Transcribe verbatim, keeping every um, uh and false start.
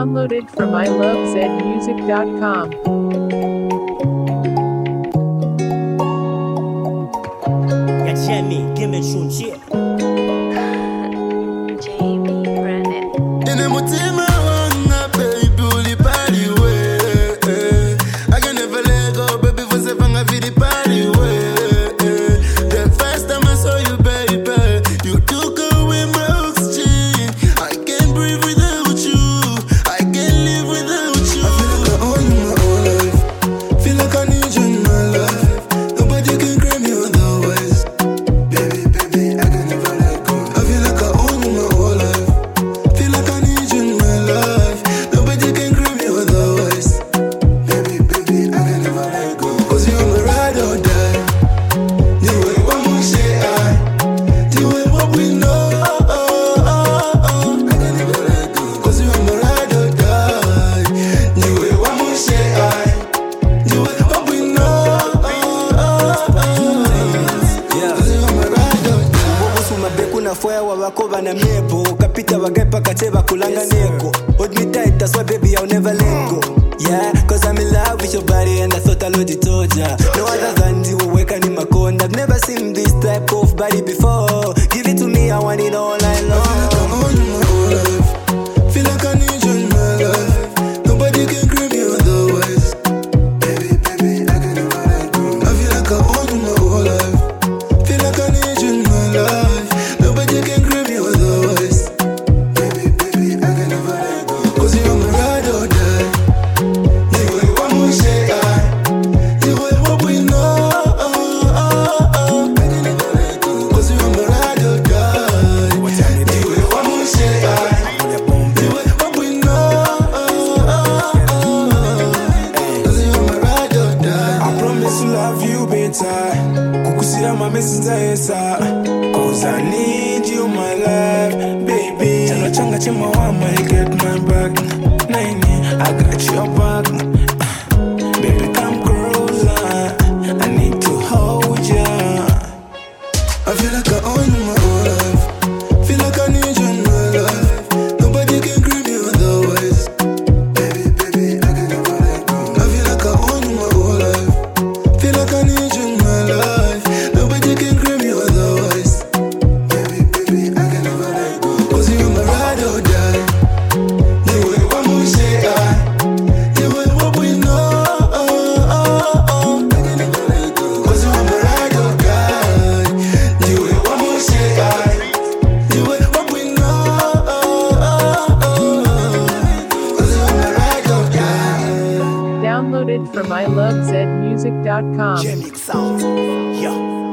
Downloaded from i love zed music dot com. Yeah, Jamie, give me some shit. Jamie Brennan. In a mutima wanga baby uli party way. I can never let go baby for seven I feel the party way. The first time I saw you baby, you took away my oxygen. I can't breathe without you. I can't live without you. I feel like I own you my whole life. Feel like I need you in my life. Nobody can grab me otherwise. Baby, baby, I can never let go. I feel like I own you my whole life. Feel like I need you in my life. Nobody can grab me otherwise. Baby, baby, I can never let go. Cause you're my ride or die. You ain't one more shit, I. You ain't what we know. I can never let go. Cause you're my ride or die. You ain't one more shit, I. You ain't what we know. Cause you're my ride or die. Wobusuma beku na foya wabakoba na mepo kapita bagepa kateba kulanga neko. Hold me tight, that's why baby I'll never let go. Yeah, cause I'm in love with your body and I thought I already told ya. No other than you weka ni makonda. I've never seen this type of body before. Give it to me, I want it all night I long. own you my whole life. Feel like I need you in my life. Nobody can grab me otherwise. Baby, baby, I can never let go. I feel like I own you my whole life. Feel like I need you in my life. Nobody can grab me otherwise. Baby, baby, I can never let go. Cause you're my ride or die. You ain't one more shit, I. You ain't what we know. I can never let go. Cause you're my ride or die. You ain't one more shit, I. You ain't what we know. Cause you're my ride or die. I promise to love you better. Kukusira my message esa. Cause I need you my life, baby. Changa changa chima wama, you get my back. Naini, I got your back. Baby, come closer. I need to hold ya. I feel like I own you my whole life. Feel like I need you in my life. Nobody can grab me otherwise. Baby, baby, I can never let go. I feel like I own you my whole life. Feel like I need you in my life. Nobody can grab me otherwise. Baby, baby, I can never let go. Cause you're my ride or die. You ain't one more shit, I. You ain't what we know. I can never let go. Cause you're my ride or die. You ain't one more shit, I. You ain't what we know. Cause you're my ride or die. Downloaded from i love zed music dot com. Jamie sound. Yeah.